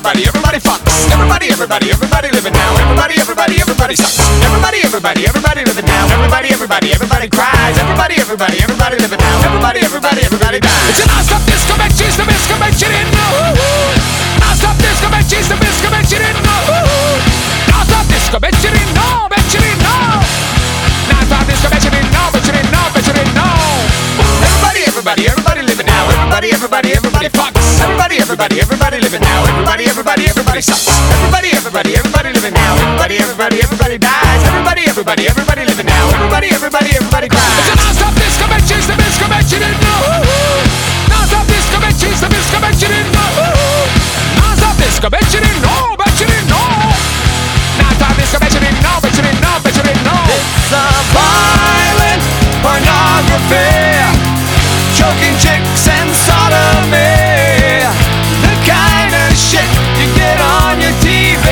everybody, everybody fucks. Everybody, everybody, everybody living now. Everybody, everybody, everybody sucks. Everybody, everybody, everybody living now. Everybody, everybody, everybody cries. Everybody, everybody, everybody living now. Everybody, everybody, everybody dies. It's a non-stop disco match, she's the disco match, you didn't know. Non-stop disco match, she's the disco match, you didn't know. Non-stop disco match, you didn't know, bet you didn't know. Non-stop disco match, you didn't know, bet you didn't know, bet you didn't know. Everybody, everybody, everybody living now. Everybody, everybody, everybody fucks. Everybody, everybody, everybody living now. Everybody, everybody, everybody sucks. Everybody, everybody, everybody living now. Everybody, everybody, everybody dies. Everybody, everybody, everybody living now. Everybody, everybody, everybody cries. It's a non-stop disco match, she's the disco match, you didn't know. Non-stop disco match, she's the disco match, you didn't know. Non-stop disco match, you didn't know, bet you didn't know. Non-stop disco match, you didn't know, bet you didn't know, bet you didn't know. It's a violent pornography, choking chicks and sodomy, the kind of shit you get on your TV.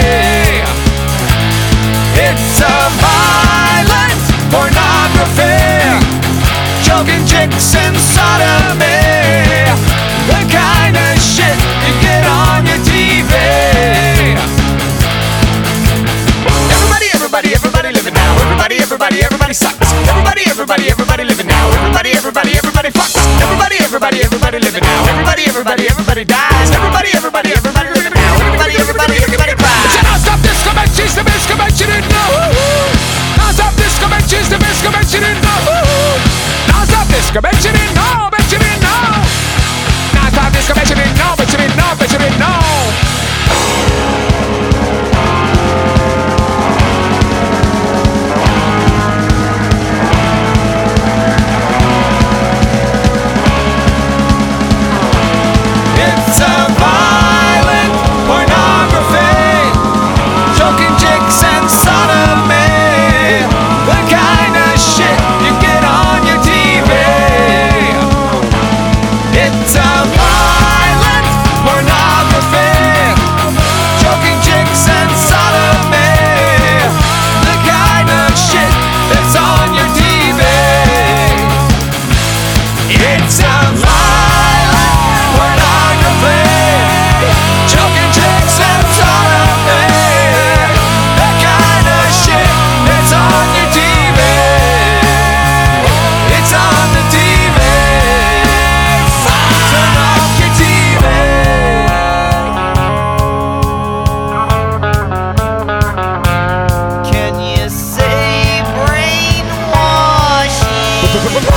It's a violent pornography, choking chicks and sodomy, the kind of shit you get on your TV. Everybody, everybody, everybody living now. Everybody, everybody, everybody sucks. Everybody, everybody, everybody living now. Everybody, everybody, everybody fucks. Everybody, everybody, everybody living now. Everybody, everybody, everybody dies. Everybody, everybody, everybody living now. Everybody, everybody, everybody cries. It's a non-stop disco match, she's the disco match, you didn't know. Non-stop disco match, she's the disco match, you didn't know. Non-stop disco match, you didn't know, bet you didn't know. Non-stop disco match, you didn't know, bet you didn't know, bet you didn't know. It's a violent pornography, choking chicks and sodomy, the kind of shit you get on your TV. It's a violent pornography, choking chicks and sodomy, the kind of shit that's on your TV. It's a violent pornography, choking chicks and sodomy, the kind of shit that's on your TV. It's on the TV. Turn off your TV. Can you say brainwashing?